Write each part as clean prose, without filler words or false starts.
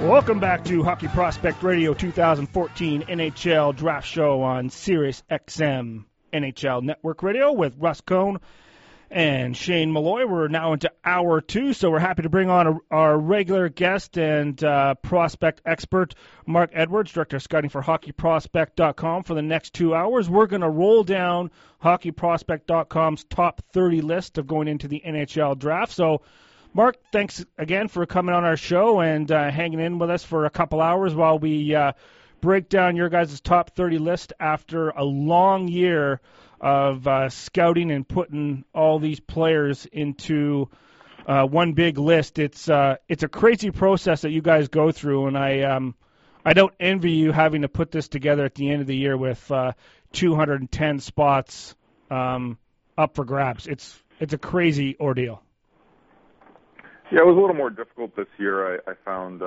Welcome back to Hockey Prospect Radio 2014 NHL Draft Show on Sirius XM NHL Network Radio with Russ Cohn and Shane Malloy. We're now into hour 2, so we're happy to bring on our regular guest and prospect expert, Mark Edwards, Director of Scouting for HockeyProspect.com. For the next 2 hours, we're going to roll down HockeyProspect.com's top 30 list of going into the NHL Draft. So, Mark, thanks again for coming on our show and hanging in with us for a couple hours while we break down your guys' top 30 list after a long year of scouting and putting all these players into one big list. It's a crazy process that you guys go through, and I don't envy you having to put this together at the end of the year with 210 spots up for grabs. It's a crazy ordeal. Yeah, it was a little more difficult this year. I found,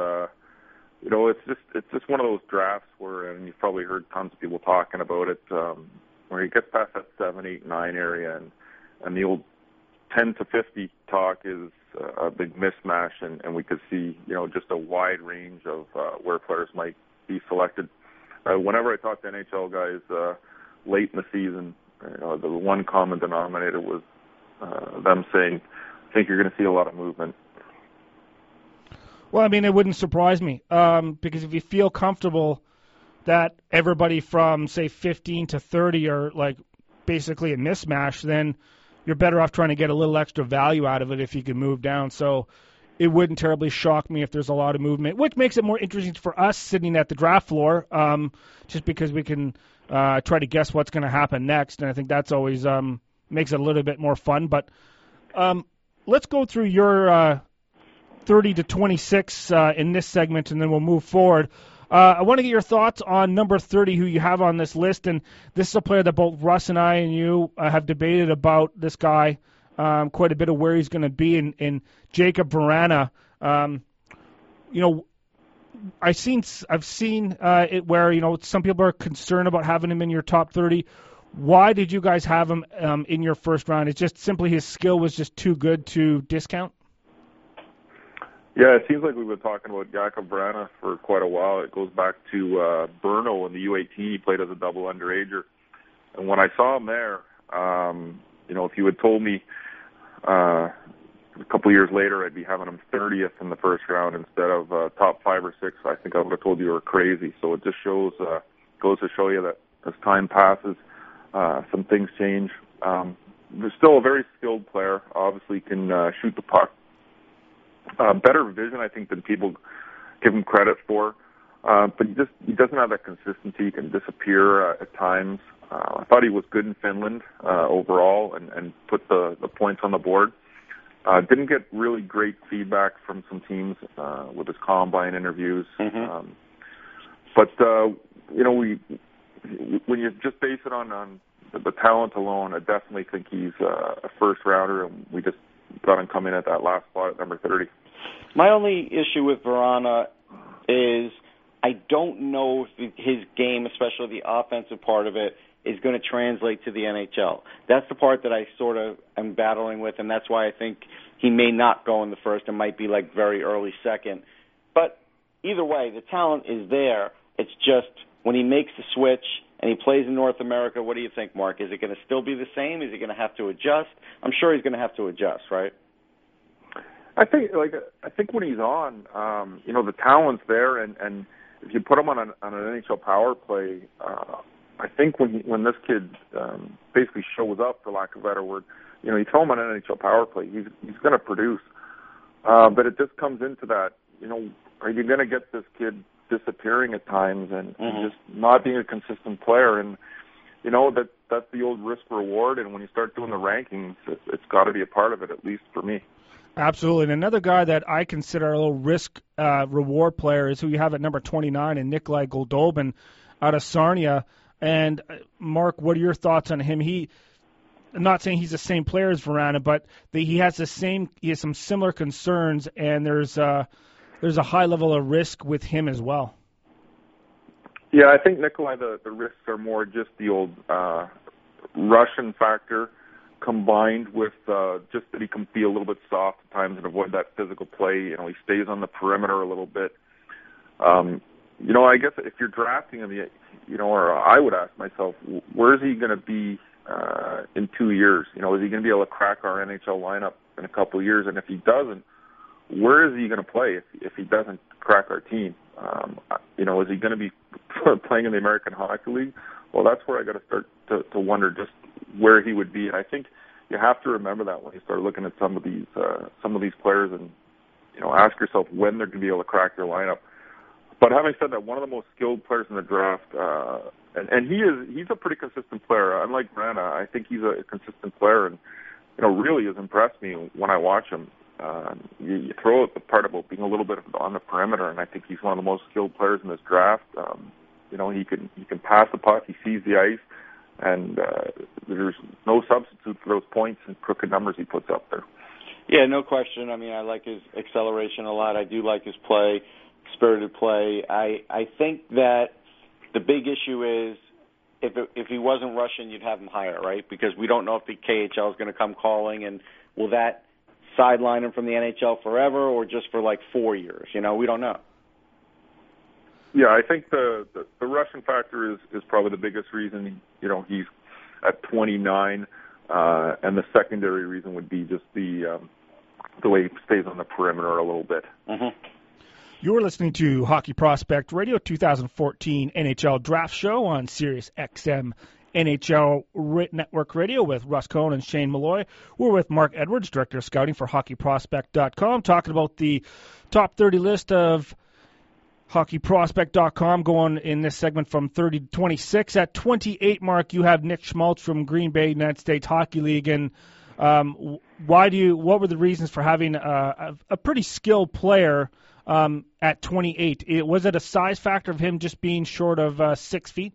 it's just one of those drafts where, and you've probably heard tons of people talking about it, where you get past that 7, 8, 9 area, and the old 10 to 50 talk is a big mismatch, and we could see, just a wide range of where players might be selected. Whenever I talk to NHL guys late in the season, the one common denominator was them saying, I think you're going to see a lot of movement. Well, I mean, it wouldn't surprise me because if you feel comfortable that everybody from, say, 15 to 30 are, like, basically a mismatch, then you're better off trying to get a little extra value out of it if you can move down. So it wouldn't terribly shock me if there's a lot of movement, which makes it more interesting for us sitting at the draft floor just because we can try to guess what's going to happen next, and I think that's always makes it a little bit more fun. But let's go through your 30 to 26 in this segment, and then we'll move forward. I want to get your thoughts on number 30, who you have on this list, and this is a player that both Russ and I and you have debated about this guy quite a bit of where he's going to be in Jakub Vrana. I've seen it where some people are concerned about having him in your top 30. Why did you guys have him in your first round? It's just simply his skill was just too good to discount? Yeah, it seems like we've been talking about Jakub Vrana for quite a while. It goes back to Brno in the U18. He played as a double underager. And when I saw him there, if you had told me a couple of years later I'd be having him 30th in the first round instead of top 5 or 6, I think I would have told you were crazy. So it just goes to show you that as time passes, some things change. There's still a very skilled player. Obviously can shoot the puck. Better vision, I think, than people give him credit for. But he doesn't have that consistency. He can disappear at times. I thought he was good in Finland overall and put the points on the board. Didn't get really great feedback from some teams with his combine interviews. Mm-hmm. When you just base it on the talent alone, I definitely think he's a first rounder, and we just got him coming at that last spot at number 30. My only issue with Vrana is I don't know if his game, especially the offensive part of it, is going to translate to the NHL. That's the part that I sort of am battling with, and that's why I think he may not go in the first and might be like very early second. But either way, the talent is there. It's just when he makes the switch and he plays in North America, what do you think, Mark? Is it going to still be the same? Is he going to have to adjust? I'm sure he's going to have to adjust, right? I think when he's on, the talent's there, and if you put him on an NHL power play, I think when this kid basically shows up, for lack of a better word, you throw him on an NHL power play, he's going to produce. But it just comes into that, are you going to get this kid disappearing at times and just not being a consistent player? And that's the old risk reward. And when you start doing the rankings, it's got to be a part of it, at least for me. Absolutely. And another guy that I consider a little risk reward player is who you have at number 29, and Nikolai Goldobin out of Sarnia. And Mark, what are your thoughts on him? I'm not saying he's the same player as Vrana, but he has some similar concerns, and there's a high level of risk with him as well. Yeah, I think Nikolai, the risks are more just the old Russian factor combined with just that he can be a little bit soft at times and avoid that physical play. He stays on the perimeter a little bit. I guess if you're drafting him, or I would ask myself, where is he going to be in 2 years? Is he going to be able to crack our NHL lineup in a couple of years? And if he doesn't, where is he going to play if he doesn't crack our team? Is he going to be playing in the American Hockey League? Well, that's where I got to start to wonder just where he would be. And I think you have to remember that when you start looking at some of these players, and ask yourself when they're going to be able to crack their lineup. But having said that, one of the most skilled players in the draft, and he's a pretty consistent player. Unlike Vrana, I think he's a consistent player, and really has impressed me when I watch him. You throw out the part about being a little bit on the perimeter, and I think he's one of the most skilled players in this draft. He can pass the puck, he sees the ice, and there's no substitute for those points and crooked numbers he puts up there. Yeah, no question. I mean, I like his acceleration a lot. I do like his play, spirited play. I think that the big issue is if he wasn't Russian, you'd have him higher, right? Because we don't know if the KHL is going to come calling, and will that sideline him from the NHL forever or just for like 4 years? We don't know. Yeah, I think the Russian factor is probably the biggest reason. He's at 29, and the secondary reason would be just the way he stays on the perimeter a little bit. Mm-hmm. You're listening to Hockey Prospect Radio 2014 NHL Draft Show on Sirius XM NHL Network Radio with Russ Cohn and Shane Malloy. We're with Mark Edwards, Director of Scouting for HockeyProspect.com, talking about the top 30 list of HockeyProspect.com, going in this segment from 30 to 26. At 28, Mark, you have Nick Schmaltz from Green Bay United States Hockey League. And what were the reasons for having a pretty skilled player at 28? Was it a size factor of him just being short of 6 feet?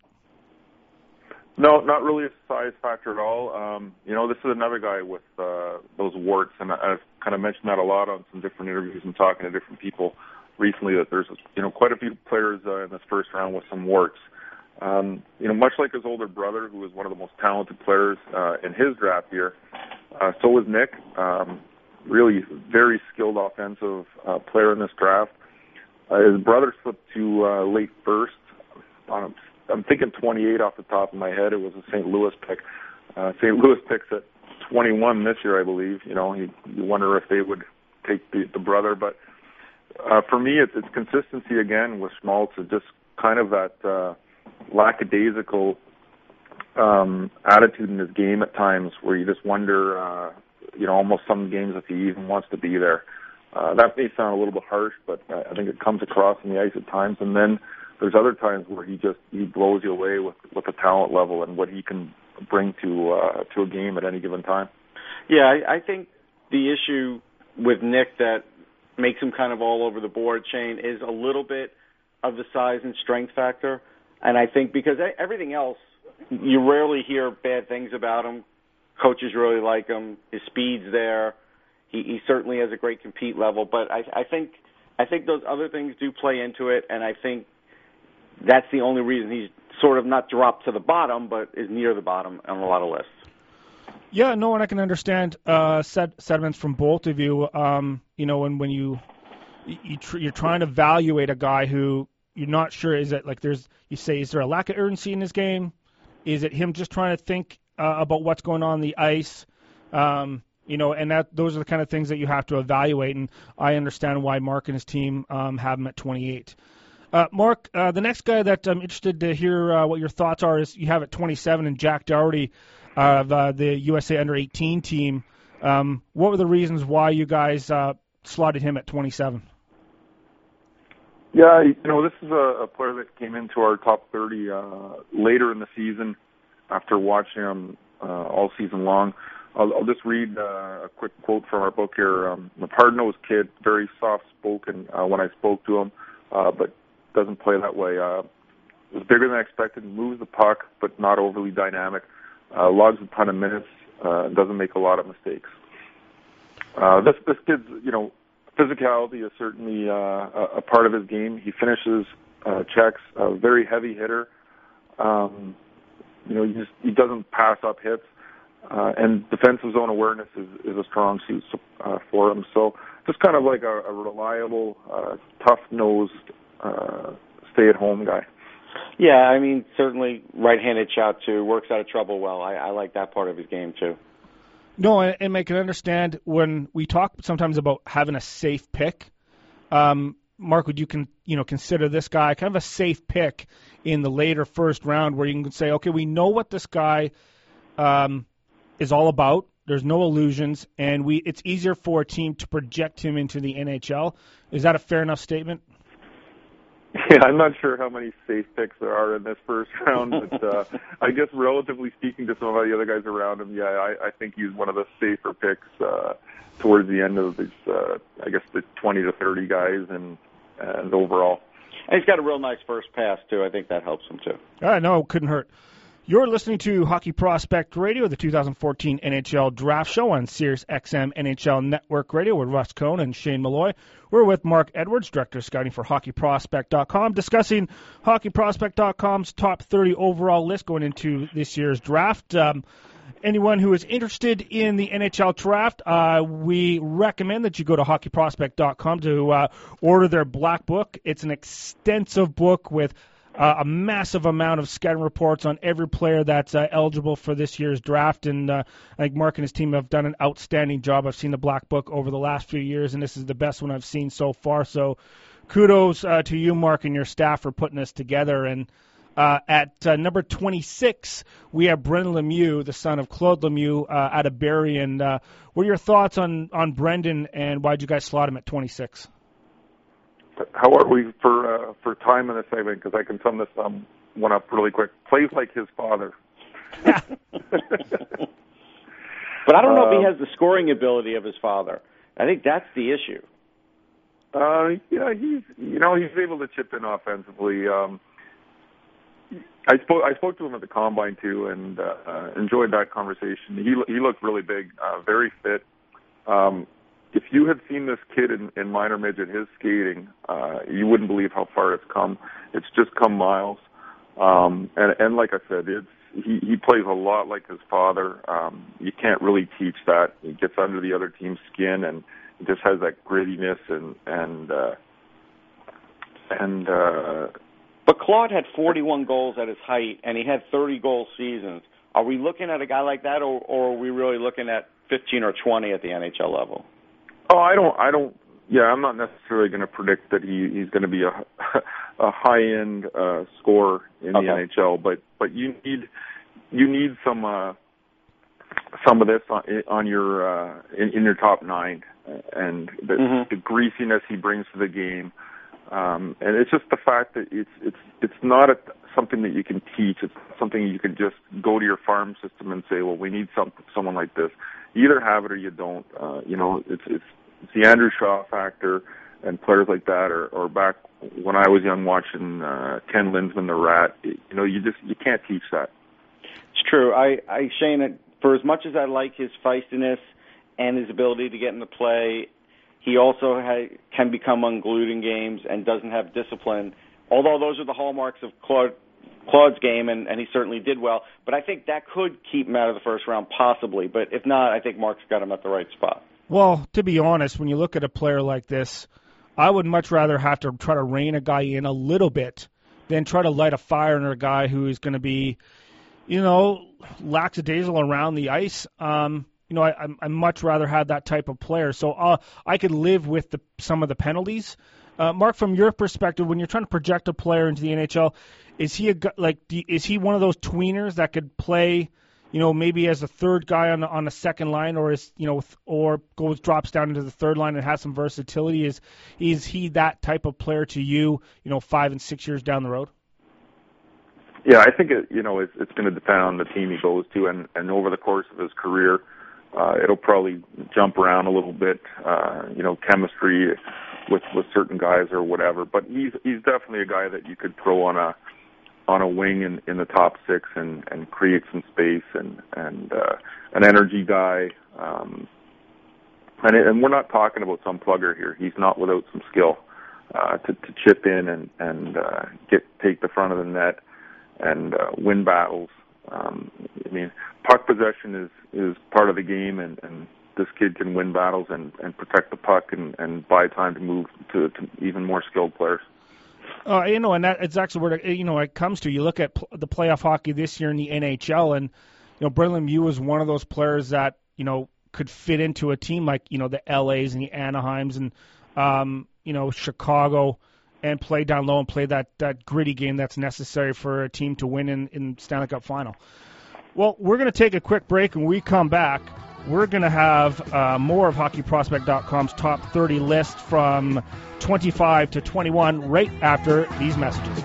No, not really a size factor at all. This is another guy with those warts, and I've kind of mentioned that a lot on some different interviews and talking to different people recently, that there's quite a few players in this first round with some warts. Much like his older brother, who was one of the most talented players in his draft year, so was Nick. Really very skilled offensive player in this draft. His brother slipped to late first. I'm thinking 28 off the top of my head. It was a St. Louis pick. St. Louis picks at 21 this year, I believe. You wonder if they would take the brother. But for me, it's consistency again with Schmaltz. It's just kind of that lackadaisical attitude in his game at times, where you just wonder, almost some games if he even wants to be there. That may sound a little bit harsh, but I think it comes across on the ice at times. And then there's other times where he blows you away with the talent level and what he can bring to a game at any given time. Yeah, I think the issue with Nick that makes him kind of all over the board, Shane, is a little bit of the size and strength factor. And I think because everything else, you rarely hear bad things about him. Coaches really like him. His speed's there. He certainly has a great compete level. But I think those other things do play into it, and I think that's the only reason he's sort of not dropped to the bottom, but is near the bottom on a lot of lists. Yeah, no, and I can understand sentiments from both of you. And when you're trying to evaluate a guy who you're not sure, is it like is there a lack of urgency in his game? Is it him just trying to think about what's going on the ice? And those are the kind of things that you have to evaluate. And I understand why Mark and his team have him at 28. Mark, the next guy that I'm interested to hear what your thoughts are is you have at 27 and Jack Dougherty of the USA Under-18 team. What were the reasons why you guys slotted him at 27? Yeah, this is a player that came into our top 30 later in the season after watching him all season long. I'll just read a quick quote from our book here. A hard-nosed kid, very soft-spoken when I spoke to him, but doesn't play that way. Was bigger than I expected, moves the puck, but not overly dynamic. Logs a ton of minutes, doesn't make a lot of mistakes. This kid's, physicality is certainly a part of his game. He finishes checks, a very heavy hitter. He doesn't pass up hits, and defensive zone awareness is a strong suit for him. So just kind of like a reliable, tough-nosed stay-at-home guy. Yeah, I mean, certainly right-handed shot too. Works out of trouble well. I like that part of his game too. No, and I can understand when we talk sometimes about having a safe pick. Mark, would you consider this guy kind of a safe pick in the later first round, where you can say, okay, we know what this guy is all about. There's no illusions, and it's easier for a team to project him into the NHL. Is that a fair enough statement? Yeah, I'm not sure how many safe picks there are in this first round, but I guess relatively speaking to some of the other guys around him, yeah, I think he's one of the safer picks towards the end of these, I guess, the 20 to 30 guys and overall. And he's got a real nice first pass, too. I think that helps him, too. No, couldn't hurt. You're listening to Hockey Prospect Radio, the 2014 NHL Draft Show on Sirius XM NHL Network Radio with Russ Cohn and Shane Malloy. We're with Mark Edwards, Director of Scouting for HockeyProspect.com, discussing HockeyProspect.com's top 30 overall list going into this year's draft. Anyone who is interested in the NHL draft, we recommend that you go to HockeyProspect.com to order their Black Book. It's an extensive book with a massive amount of scouting reports on every player that's eligible for this year's draft, and I think Mark and his team have done an outstanding job. I've seen the Black Book over the last few years, and this is the best one I've seen so far. So kudos to you, Mark, and your staff for putting this together. And at number 26, we have Brendan Lemieux, the son of Claude Lemieux out of Barrie. And what are your thoughts on Brendan, and why did you guys slot him at 26? How are we for time in this segment? Because I can sum this one up really quick. Plays like his father. But I don't know if he has the scoring ability of his father. I think that's the issue. Yeah, he's able to chip in offensively. I spoke to him at the combine too, and enjoyed that conversation. He looked really big, very fit. If you had seen this kid in minor midget, his skating, you wouldn't believe how far it's come. It's just come miles. And like I said, he plays a lot like his father. You can't really teach that. He gets under the other team's skin, and he just has that grittiness But Claude had 41 goals at his height, and he had 30-goal seasons. Are we looking at a guy like that, or are we really looking at 15 or 20 at the NHL level? Oh, I don't. Yeah, I'm not necessarily going to predict that he's going to be a high-end scorer in the NHL, but you need some of this on your in your top nine, and the greasiness he brings to the game, and it's just the fact that it's not something that you can teach. It's something you can just go to your farm system and say, well, we need someone like this. You either have it or you don't. It's the Andrew Shaw factor and players like that, or back when I was young watching Ken Lindsman, the Rat. You can't teach that. It's true. Shane, for as much as I like his feistiness and his ability to get into play, he also can become unglued in games and doesn't have discipline. Although those are the hallmarks of Claude's game, and he certainly did well. But I think that could keep him out of the first round, possibly. But if not, I think Mark's got him at the right spot. Well, to be honest, when you look at a player like this, I would much rather have to try to rein a guy in a little bit than try to light a fire under a guy who is going to be, lackadaisical around the ice. I much rather have that type of player. So I could live with some of the penalties. Mark, from your perspective, when you're trying to project a player into the NHL, is he one of those tweeners that could play, maybe as a third guy on the second line, or drops down into the third line and has some versatility? Is he that type of player to you, 5 and 6 years down the road? Yeah, I think it's going to depend on the team he goes to, and over the course of his career, it'll probably jump around a little bit, chemistry with certain guys or whatever. But he's definitely a guy that you could throw on a wing in the top six and create some space and an energy guy. And we're not talking about some plugger here. He's not without some skill to chip in and take the front of the net and win battles. Puck possession is part of the game, and this kid can win battles and protect the puck and buy time to move to even more skilled players. And it's actually where it comes to. You look at the playoff hockey this year in the NHL, and Brendan Lemieux was one of those players that could fit into a team like the LAs and the Anaheims and Chicago, and play down low and play that gritty game that's necessary for a team to win in Stanley Cup final. Well, we're going to take a quick break, and when we come back, we're going to have more of HockeyProspect.com's top 30 list from 25 to 21 right after these messages.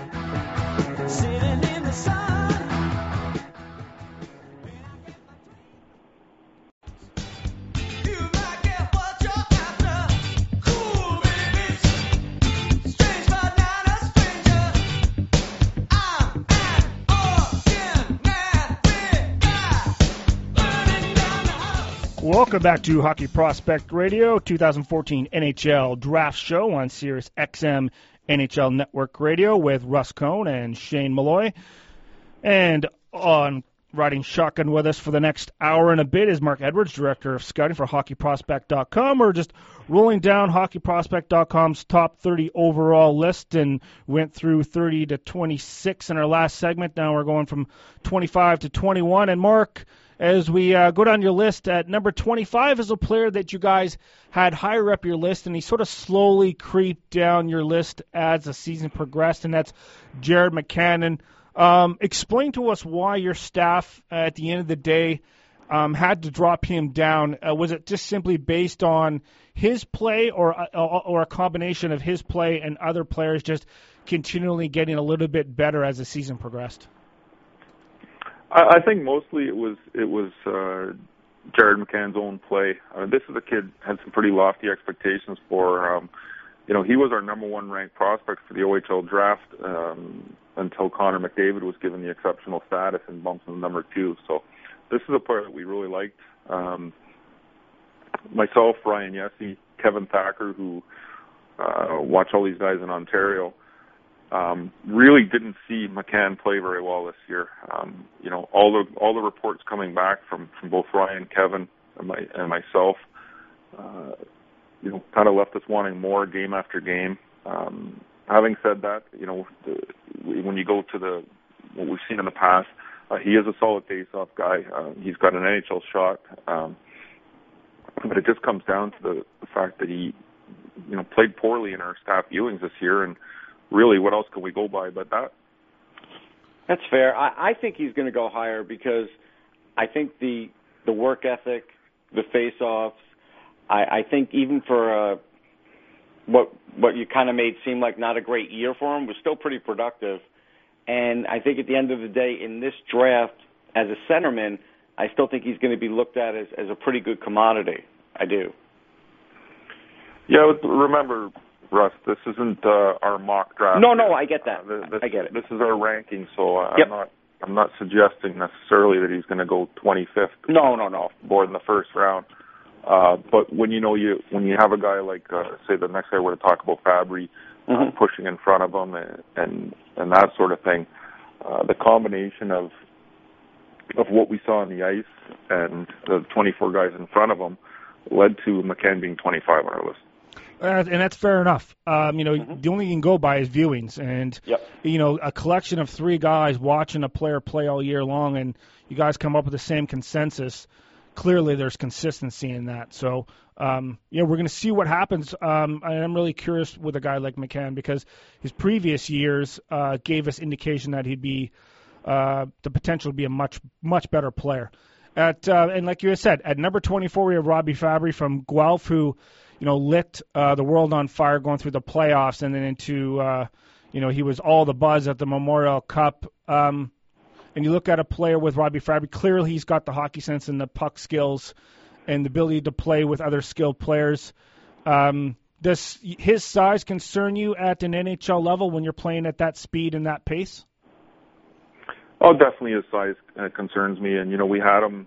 Welcome back to Hockey Prospect Radio, 2014 NHL Draft Show on Sirius XM NHL Network Radio with Russ Cohn and Shane Malloy. And on riding shotgun with us for the next hour and a bit is Mark Edwards, Director of Scouting for HockeyProspect.com. We're just rolling down HockeyProspect.com's top 30 overall list and went through 30 to 26 in our last segment. Now we're going from 25 to 21. And Mark, as we go down your list, at number 25 is a player that you guys had higher up your list, and he sort of slowly creeped down your list as the season progressed, and that's Jared McCann. Explain to us why your staff, at the end of the day, had to drop him down. Was it just simply based on his play, or a combination of his play and other players just continually getting a little bit better as the season progressed? I think mostly it was Jared McCann's own play. This is a kid had some pretty lofty expectations for. He was our number one ranked prospect for the OHL draft until Connor McDavid was given the exceptional status and bumped him to number 2. So this is a player that we really liked. Myself, Ryan Yessie, Kevin Thacker, who watch all these guys in Ontario. Really didn't see McCann play very well this year. All the reports coming back from both Ryan, Kevin, and myself, kind of left us wanting more game after game. Having said that, when you go to what we've seen in the past, he is a solid face-off guy. He's got an NHL shot, but it just comes down to the fact that he, played poorly in our staff viewings this year, and really, what else can we go by but that? That's fair. I think he's going to go higher because I think the work ethic, the face-offs, I think even for what you kind of made seem like not a great year for him was still pretty productive. And I think at the end of the day, in this draft, as a centerman, I still think he's going to be looked at as a pretty good commodity. I do. Yeah, remember, Russ, this isn't our mock draft. No, I get that. I get it. This is our ranking, so yep. I'm not suggesting necessarily that he's going to go 25th. No. Off the board in the first round. But when you have a guy like say the next guy we're going to talk about, Fabry, pushing in front of him and that sort of thing, the combination of what we saw on the ice and the 24 guys in front of him led to McCann being 25 on our list. And that's fair enough. The only you can go by is viewings, and a collection of 3 guys watching a player play all year long, and you guys come up with the same consensus. Clearly, there's consistency in that. So, we're going to see what happens. I'm really curious with a guy like McCann because his previous years gave us indication that he'd be the potential to be a much, much better player. And like you said, at number 24, we have Robbie Fabry from Guelph, who lit the world on fire going through the playoffs, and then into he was all the buzz at the Memorial Cup. And you look at a player with Robbie Fabry, clearly he's got the hockey sense and the puck skills and the ability to play with other skilled players. Does his size concern you at an NHL level when you're playing at that speed and that pace? Oh, definitely his size concerns me. And, we had him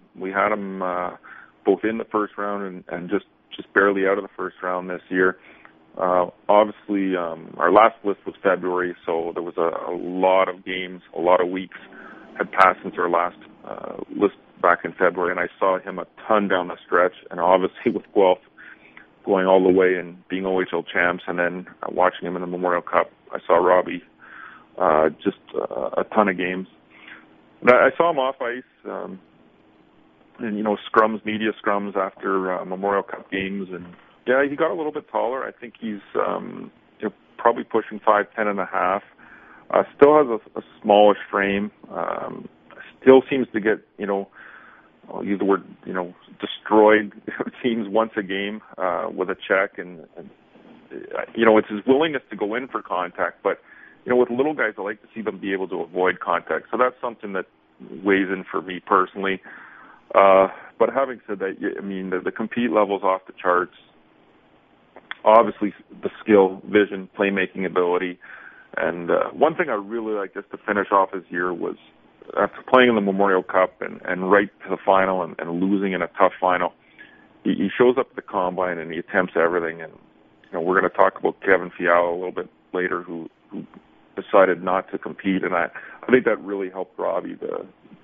both in the first round and just barely out of the first round this year. Obviously, our last list was February, so there was a lot of games, a lot of weeks had passed since our last list back in February, and I saw him a ton down the stretch. And obviously with Guelph, going all the way and being OHL champs, and then watching him in the Memorial Cup. I saw Robbie just a ton of games. And I saw him off ice, and scrums, media scrums after Memorial Cup games, and yeah, he got a little bit taller. I think he's probably pushing 5'10" and a half. Still has a smallish frame. Still seems to get, I'll use the word, destroyed teams once a game with a check, and it's his willingness to go in for contact. But with little guys, I like to see them be able to avoid contact. So that's something that weighs in for me personally. But having said that, the compete level's off the charts. Obviously, the skill, vision, playmaking ability. And one thing I really liked just to finish off his year was after playing in the Memorial Cup and right to the final and losing in a tough final, he shows up at the Combine and he attempts everything. And we're going to talk about Kevin Fiala a little bit later, who decided not to compete. And I think that really helped Robbie to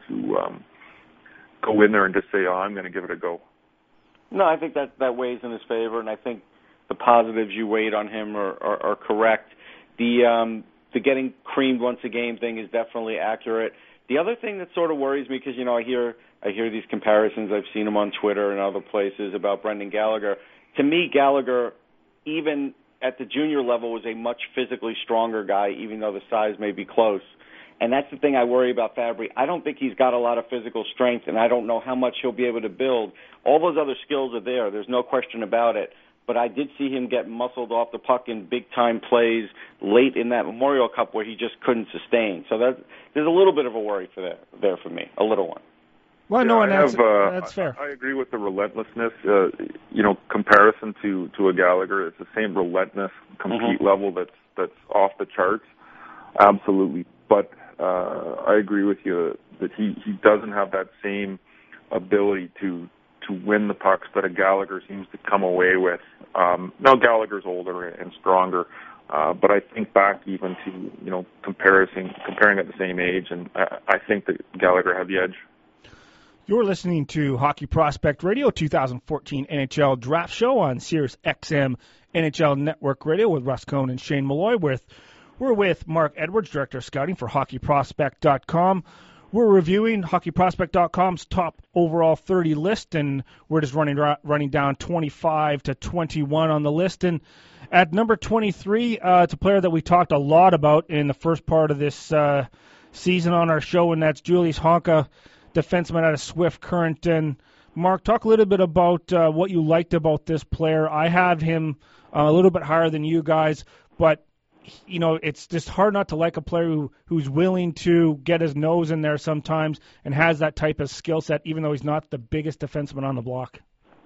go in there and just say, I'm going to give it a go. No, I think that weighs in his favor, and I think the positives you weighed on him are correct. The getting creamed once a game thing is definitely accurate. The other thing that sort of worries me, because I hear these comparisons, I've seen them on Twitter and other places about Brendan Gallagher. To me, Gallagher, even at the junior level, was a much physically stronger guy, even though the size may be close. And that's the thing I worry about Fabry. I don't think he's got a lot of physical strength, and I don't know how much he'll be able to build. All those other skills are there. There's no question about it. But I did see him get muscled off the puck in big-time plays late in that Memorial Cup where he just couldn't sustain. So there's a little bit of a worry there for me, a little one. Well, no, and that's fair. I agree with the relentlessness. Comparison to a Gallagher, it's the same relentless compete level that's off the charts. Absolutely. But I agree with you that he doesn't have that same ability to win the pucks that a Gallagher seems to come away with. Now Gallagher's older and stronger, but I think back even to comparing at the same age, and I think that Gallagher had the edge. You're listening to Hockey Prospect Radio 2014 NHL Draft Show on Sirius XM NHL Network Radio with Russ Cohn and Shane Malloy. We're with Mark Edwards, Director of Scouting for HockeyProspect.com. We're reviewing HockeyProspect.com's top overall 30 list, and we're just running down 25 to 21 on the list. And at number 23, it's a player that we talked a lot about in the first part of this season on our show, and that's Julius Honka, defenseman out of Swift Current. And Mark, talk a little bit about what you liked about this player. I have him a little bit higher than you guys, but it's just hard not to like a player who's willing to get his nose in there sometimes and has that type of skill set, even though he's not the biggest defenseman on the block.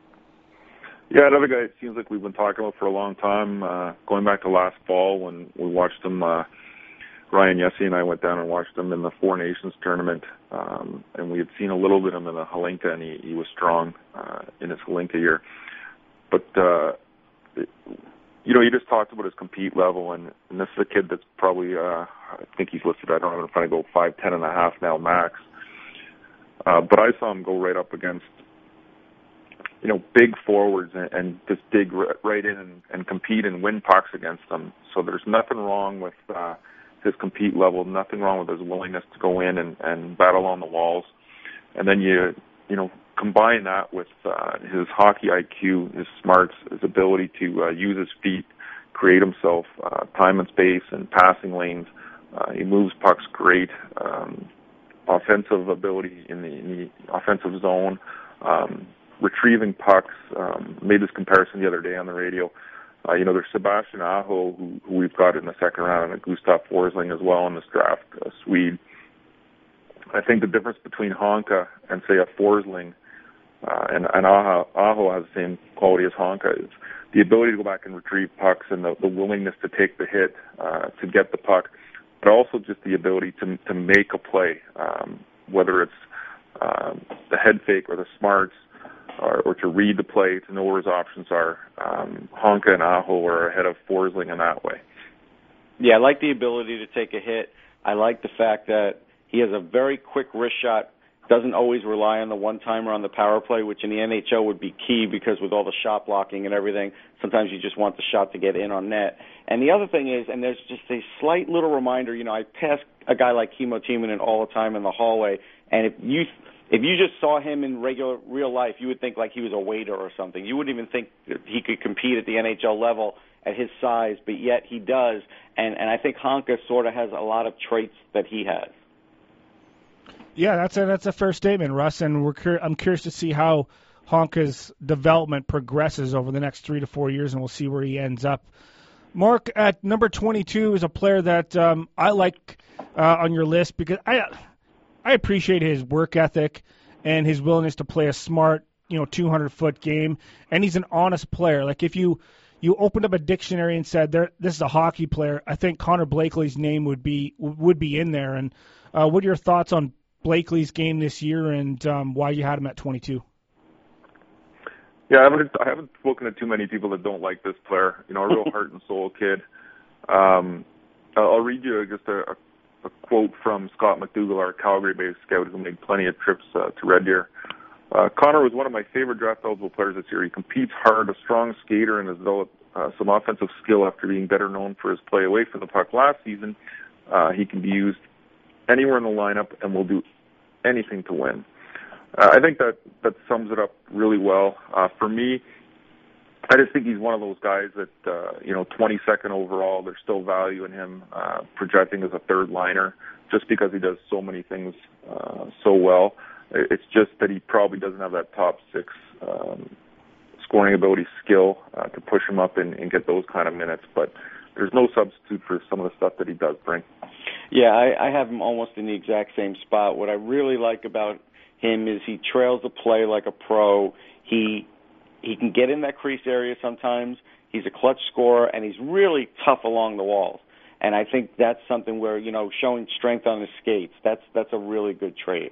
Yeah, another guy it seems like we've been talking about for a long time, going back to last fall when we watched him. Ryan Yessie and I went down and watched him in the Four Nations tournament, and we had seen a little bit of him in the Hlinka, and he was strong in his Hlinka year. But you just talked about his compete level, and this is a kid that's probably, I think he's listed, I don't know if I'm trying to go 5'10" and a half now max. But I saw him go right up against, big forwards and just dig right in and compete and win pucks against them. So there's nothing wrong with his compete level, nothing wrong with his willingness to go in and battle on the walls. And then you combine that with his hockey IQ, his smarts, his ability to use his feet, create himself time and space and passing lanes. He moves pucks great. Offensive ability in the offensive zone. Retrieving pucks. Made this comparison the other day on the radio. There's Sebastian Aho, who we've got in the second round, and Gustav Forsling as well in this draft, a Swede. I think the difference between Honka and, say, a Forsling and Aho has the same quality as Honka is the ability to go back and retrieve pucks and the willingness to take the hit to get the puck, but also just the ability to make a play, whether it's the head fake or the smarts, or to read the play, to know where his options are. Honka and Aho are ahead of Forsling in that way. Yeah, I like the ability to take a hit. I like the fact that he has a very quick wrist shot. doesn't always rely on the one-timer on the power play, which in the NHL would be key because with all the shot blocking and everything, sometimes you just want the shot to get in on net. And the other thing is, and there's just a slight little reminder, I pass a guy like Kimmo Timonen all the time in the hallway, and if you just saw him in real life, you would think like he was a waiter or something. You wouldn't even think that he could compete at the NHL level at his size, but yet he does. And I think Honka sort of has a lot of traits that he has. Yeah, that's a fair statement, Russ. And I'm curious to see how Honka's development progresses over the next 3 to 4 years, and we'll see where he ends up. Mark, at number 22 is a player that I like on your list because I appreciate his work ethic and his willingness to play a smart, 200-foot game, and he's an honest player. Like if you opened up a dictionary and said this is a hockey player, I think Connor Blakely's name would be in there. And what are your thoughts on Blakely's game this year and why you had him at 22? Yeah, I haven't spoken to too many people that don't like this player. A real heart and soul kid. I'll read you just a quote from Scott McDougall, our Calgary-based scout who made plenty of trips to Red Deer. Connor was one of my favorite draft-eligible players this year. He competes hard, a strong skater, and has developed some offensive skill after being better known for his play away from the puck last season. He can be used anywhere in the lineup and will do anything to win. I think that sums it up really well. For me, I just think he's one of those guys that, 22nd overall, there's still value in him projecting as a third liner just because he does so many things so well. It's just that he probably doesn't have that top six scoring ability skill to push him up and get those kind of minutes. But there's no substitute for some of the stuff that he does bring. Yeah, I have him almost in the exact same spot. What I really like about him is he trails the play like a pro. He can get in that crease area sometimes. He's a clutch scorer, and he's really tough along the walls. And I think that's something where, showing strength on his skates, that's a really good trait.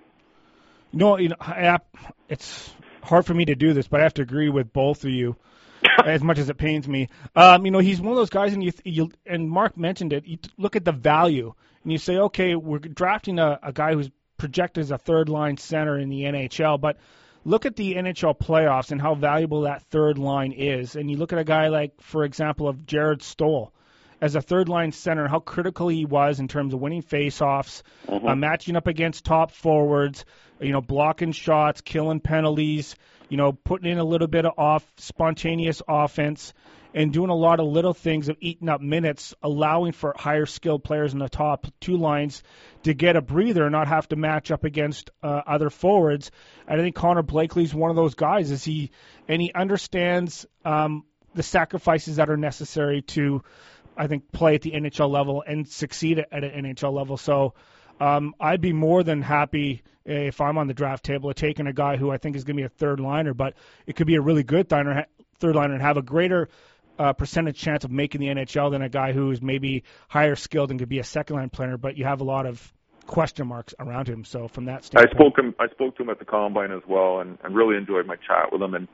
It's hard for me to do this, but I have to agree with both of you as much as it pains me. He's one of those guys, and Mark mentioned it, you look at the value, and you say, okay, we're drafting a guy who's projected as a third-line center in the NHL, but look at the NHL playoffs and how valuable that third line is. And you look at a guy like, for example, of Jared Stoll as a third-line center, how critical he was in terms of winning face-offs, matching up against top forwards, blocking shots, killing penalties, putting in a little bit of spontaneous offense, and doing a lot of little things of eating up minutes, allowing for higher skilled players in the top two lines to get a breather and not have to match up against other forwards. And I think Connor Blakely's one of those guys. He understands the sacrifices that are necessary to, I think, play at the NHL level and succeed at an NHL level. So I'd be more than happy if I'm on the draft table of taking a guy who I think is going to be a third liner, but it could be a really good third liner and have a greater percentage chance of making the NHL than a guy who is maybe higher skilled and could be a second line player, but you have a lot of question marks around him. So from that standpoint, I spoke to him at the Combine as well, and really enjoyed my chat with him. And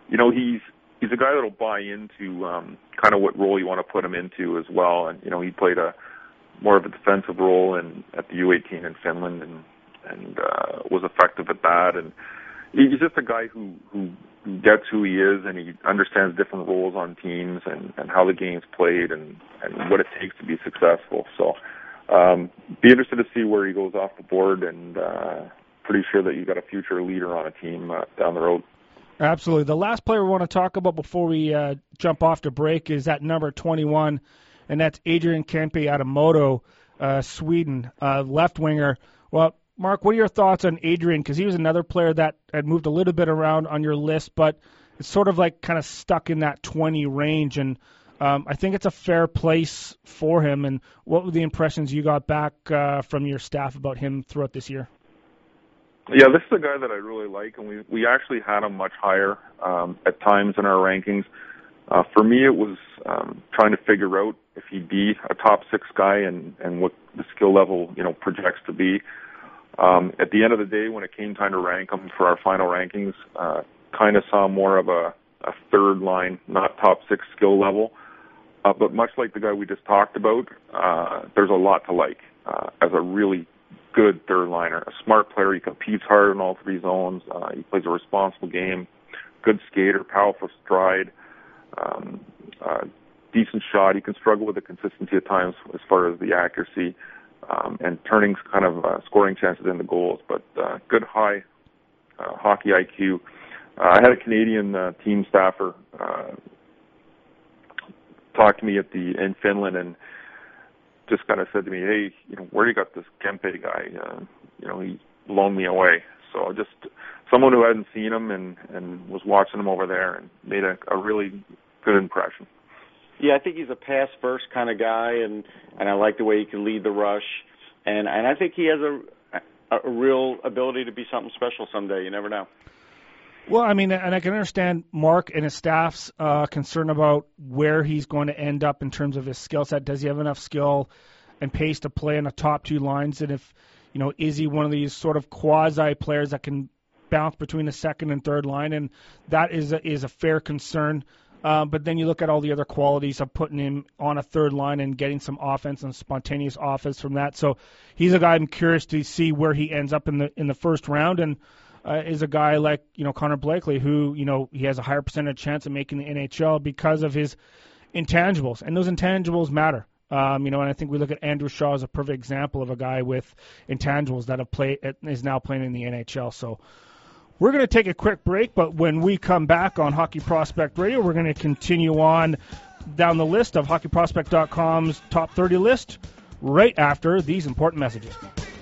he's a guy that'll buy into kind of what role you want to put him into as well. And he played more of a defensive role at the U18 in Finland, and was effective at that. And he's just a guy who gets who he is, and he understands different roles on teams and how the game's played and what it takes to be successful. So be interested to see where he goes off the board, and pretty sure that you got a future leader on a team down the road. Absolutely. The last player we want to talk about before we jump off to break is at number 21, and that's Adrian Kempe out of Modo, Sweden, left winger. Well, Mark, what are your thoughts on Adrian? Because he was another player that had moved a little bit around on your list, but it's sort of like kind of stuck in that 20 range, and I think it's a fair place for him. And what were the impressions you got back from your staff about him throughout this year? Yeah, this is a guy that I really like, and we actually had him much higher at times in our rankings. For me, it was trying to figure out if he'd be a top six guy and what the skill level projects to be. At the end of the day, when it came time to rank him for our final rankings, kind of saw more of a third line, not top six skill level. But much like the guy we just talked about, there's a lot to like as a really good third liner, a smart player. He competes hard in all three zones. He plays a responsible game. Good skater, powerful stride, decent shot. He can struggle with the consistency at times as far as the accuracy and turning kind of scoring chances into goals. But good high hockey IQ. I had a Canadian team staffer talk to me in Finland and just kind of said to me, hey, where you got this Kempe guy? He blown me away. So just someone who hadn't seen him and was watching him over there and made a really good impression. Yeah, I think he's a pass-first kind of guy, and I like the way he can lead the rush. And I think he has a real ability to be something special someday. You never know. Well, I mean, and I can understand Mark and his staff's concern about where he's going to end up in terms of his skill set. Does he have enough skill and pace to play in the top two lines? And if, is he one of these sort of quasi players that can bounce between the second and third line? And that is a fair concern. But then you look at all the other qualities of putting him on a third line and getting some offense and spontaneous offense from that. So he's a guy I'm curious to see where he ends up in the first round. And is a guy like, Connor Blakely, who, he has a higher percentage chance of making the NHL because of his intangibles. And those intangibles matter. And I think we look at Andrew Shaw as a perfect example of a guy with intangibles that is now playing in the NHL. So we're going to take a quick break, but when we come back on Hockey Prospect Radio, we're going to continue on down the list of HockeyProspect.com's top 30 list right after these important messages.